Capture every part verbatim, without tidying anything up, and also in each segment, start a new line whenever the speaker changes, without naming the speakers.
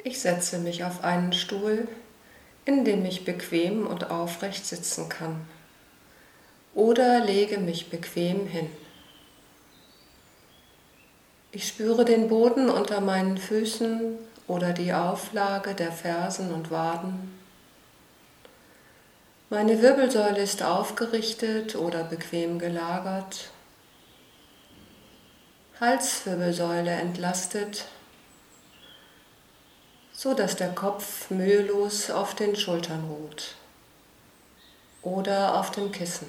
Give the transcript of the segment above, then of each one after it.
Ich setze mich auf einen Stuhl, in dem ich bequem und aufrecht sitzen kann, oder lege mich bequem hin. Ich spüre den Boden unter meinen Füßen oder die Auflage der Fersen und Waden. Meine Wirbelsäule ist aufgerichtet oder bequem gelagert. Halswirbelsäule entlastet, so dass der Kopf mühelos auf den Schultern ruht oder auf dem Kissen.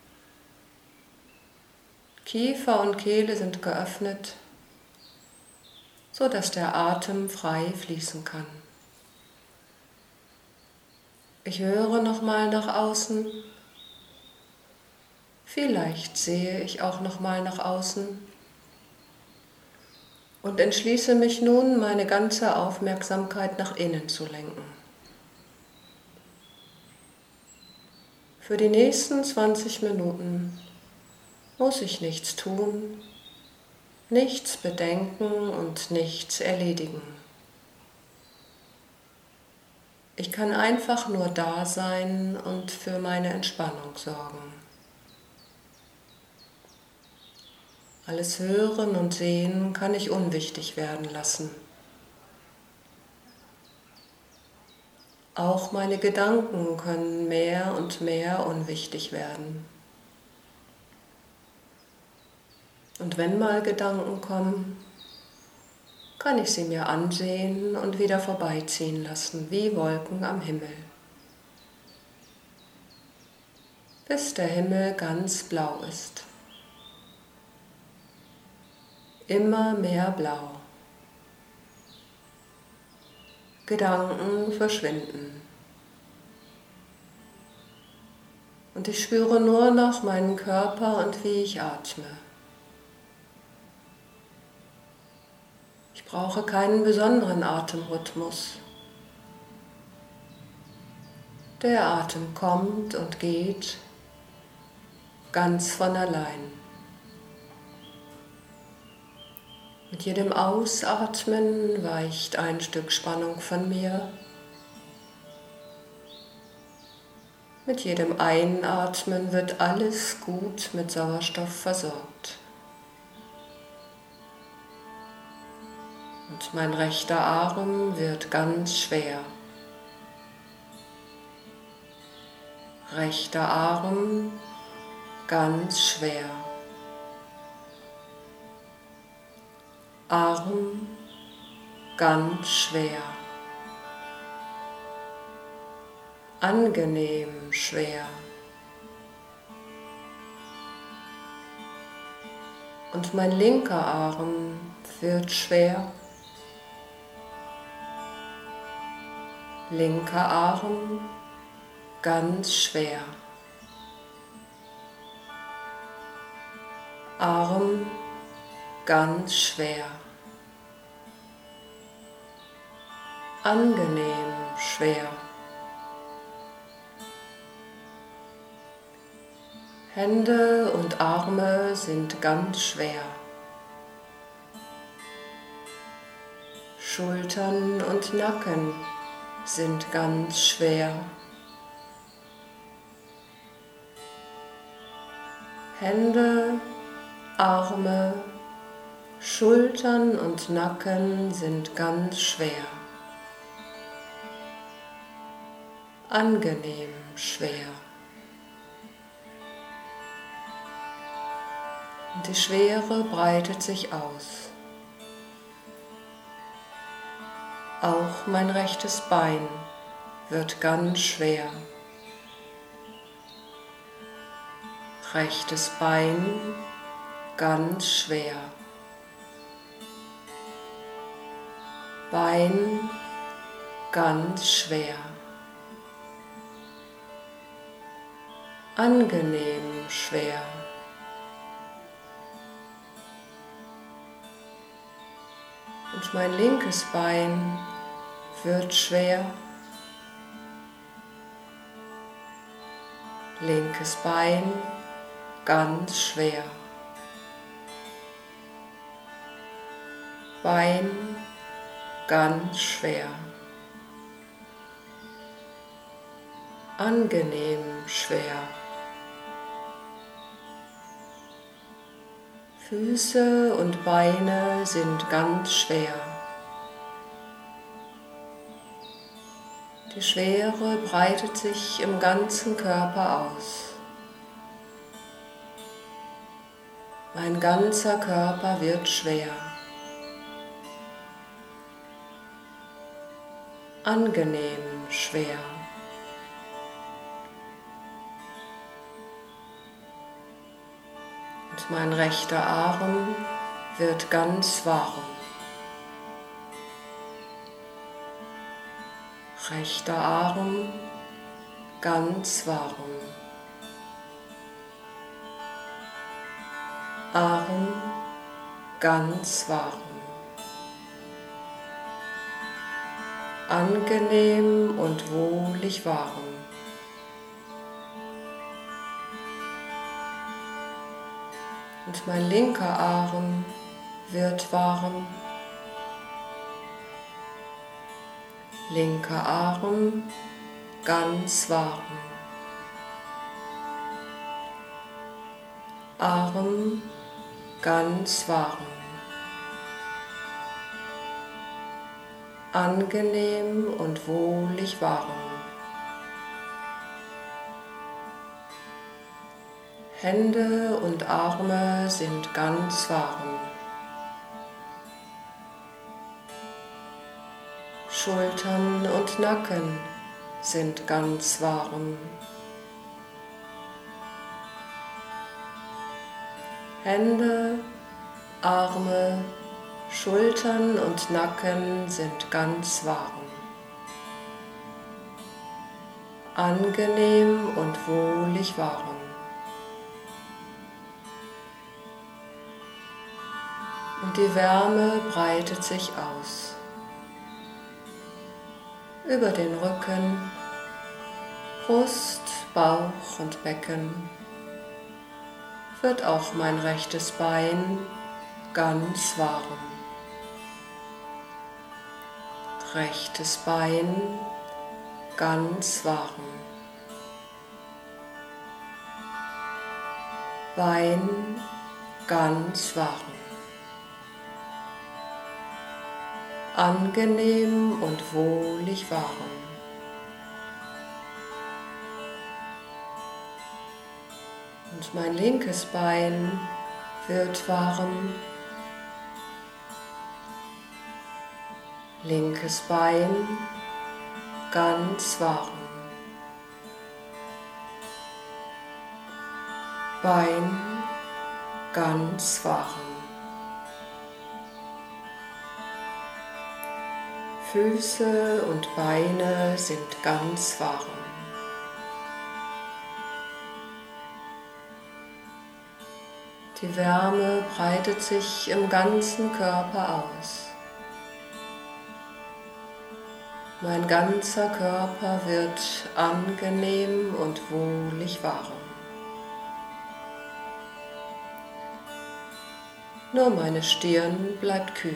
Kiefer und Kehle sind geöffnet, so dass der Atem frei fließen kann. Ich höre nochmal nach außen. Vielleicht sehe ich auch nochmal nach außen und entschließe mich nun, meine ganze Aufmerksamkeit nach innen zu lenken. Für die nächsten zwanzig Minuten muss ich nichts tun, nichts bedenken und nichts erledigen. Ich kann einfach nur da sein und für meine Entspannung sorgen. Alles Hören und Sehen kann ich unwichtig werden lassen. Auch meine Gedanken können mehr und mehr unwichtig werden. Und wenn mal Gedanken kommen, kann ich sie mir ansehen und wieder vorbeiziehen lassen, wie Wolken am Himmel, bis der Himmel ganz blau ist. Immer mehr blau. Gedanken verschwinden. Und ich spüre nur noch meinen Körper und wie ich atme. Ich brauche keinen besonderen Atemrhythmus. Der Atem kommt und geht ganz von allein. Mit jedem Ausatmen weicht ein Stück Spannung von mir. Mit jedem Einatmen wird alles gut mit Sauerstoff versorgt. Und mein rechter Arm wird ganz schwer. Rechter Arm ganz schwer. Arm ganz schwer. Angenehm schwer. Und mein linker Arm wird schwer. Linker Arm ganz schwer. Arm ganz schwer. Angenehm schwer. Hände und Arme sind ganz schwer. Schultern und Nacken sind ganz schwer. Hände, Arme, Schultern und Nacken sind ganz schwer. Angenehm schwer. Und die Schwere breitet sich aus. Auch mein rechtes Bein wird ganz schwer. Rechtes Bein ganz schwer. Bein ganz schwer. Angenehm schwer. Und mein linkes Bein wird schwer. Linkes Bein ganz schwer. Bein ganz schwer. Angenehm schwer. Füße und Beine sind ganz schwer. Die Schwere breitet sich im ganzen Körper aus. Mein ganzer Körper wird schwer. Angenehm schwer. Und mein rechter Arm wird ganz warm. Rechter Arm ganz warm. Arm ganz warm. Angenehm und wohlig warm. Und mein linker Arm wird warm. Linker Arm ganz warm. Arm ganz warm. Angenehm und wohlig warm. Hände und Arme sind ganz warm. Schultern und Nacken sind ganz warm. Hände, Arme, Schultern und Nacken sind ganz warm. Angenehm und wohlig warm. Und die Wärme breitet sich aus. Über den Rücken, Brust, Bauch und Becken wird auch mein rechtes Bein ganz warm. Rechtes Bein ganz warm. Bein ganz warm. Angenehm und wohlig warm. Und mein linkes Bein wird warm. Linkes Bein ganz warm. Bein ganz warm. Füße und Beine sind ganz warm. Die Wärme breitet sich im ganzen Körper aus. Mein ganzer Körper wird angenehm und wohlig warm. Nur meine Stirn bleibt kühl.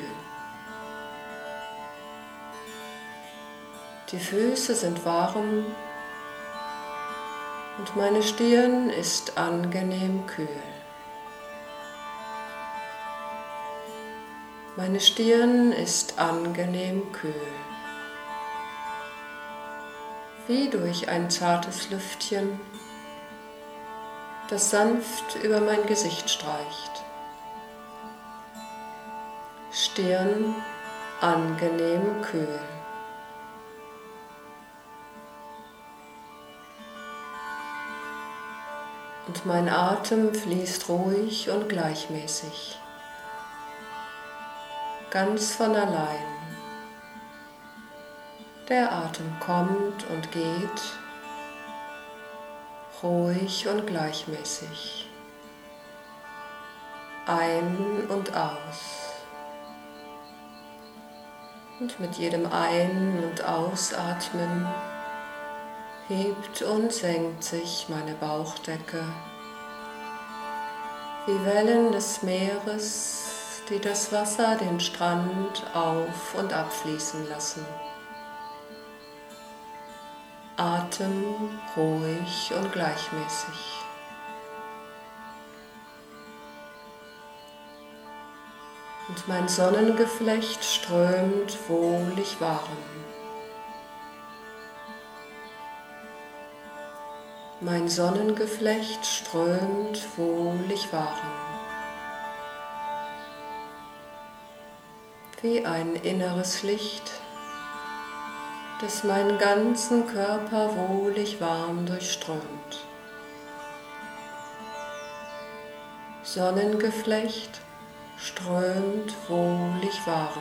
Die Füße sind warm und meine Stirn ist angenehm kühl. Meine Stirn ist angenehm kühl, wie durch ein zartes Lüftchen, das sanft über mein Gesicht streicht. Stirn angenehm kühl. Und mein Atem fließt ruhig und gleichmäßig, ganz von allein. Der Atem kommt und geht, ruhig und gleichmäßig, ein und aus. Und mit jedem Ein- und Ausatmen hebt und senkt sich meine Bauchdecke wie Wellen des Meeres, die das Wasser den Strand auf- und abfließen lassen. Atem ruhig und gleichmäßig. Und mein Sonnengeflecht strömt wohlig warm. Mein Sonnengeflecht strömt wohlig warm. Wie ein inneres Licht, das meinen ganzen Körper wohlig warm durchströmt. Sonnengeflecht strömt wohlig warm.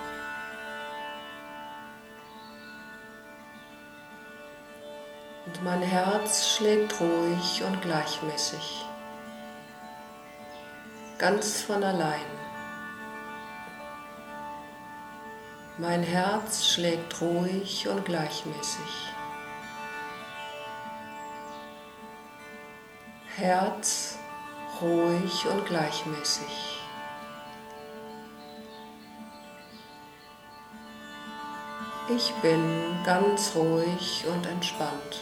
Und mein Herz schlägt ruhig und gleichmäßig, ganz von allein. Mein Herz schlägt ruhig und gleichmäßig. Herz ruhig und gleichmäßig. Ich bin ganz ruhig und entspannt.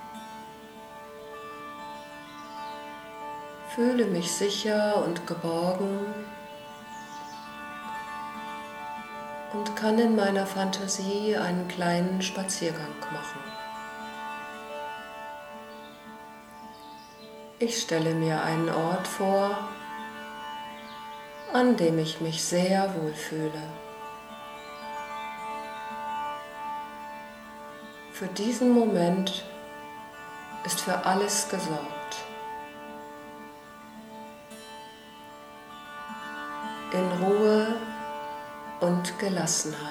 Fühle mich sicher und geborgen und kann in meiner Fantasie einen kleinen Spaziergang machen. Ich stelle mir einen Ort vor, an dem ich mich sehr wohl fühle. Für diesen Moment ist für alles gesorgt. In Ruhe und Gelassenheit.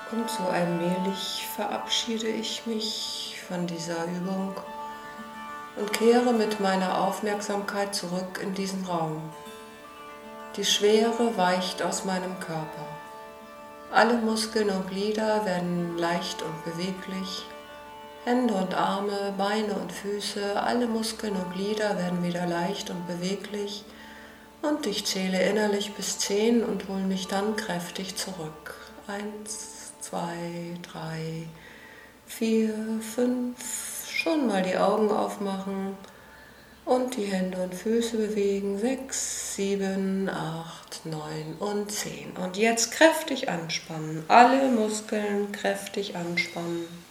Und so allmählich verabschiede ich mich von dieser Übung und kehre mit meiner Aufmerksamkeit zurück in diesen Raum. Die Schwere weicht aus meinem Körper. Alle Muskeln und Glieder werden leicht und beweglich. Hände und Arme, Beine und Füße, alle Muskeln und Glieder werden wieder leicht und beweglich. Und ich zähle innerlich bis zehn und hole mich dann kräftig zurück. Eins, zwei, drei, vier, fünf. Schon mal die Augen aufmachen und die Hände und Füße bewegen. Sechs, sieben, acht, neun und zehn. Und jetzt kräftig anspannen. Alle Muskeln kräftig anspannen.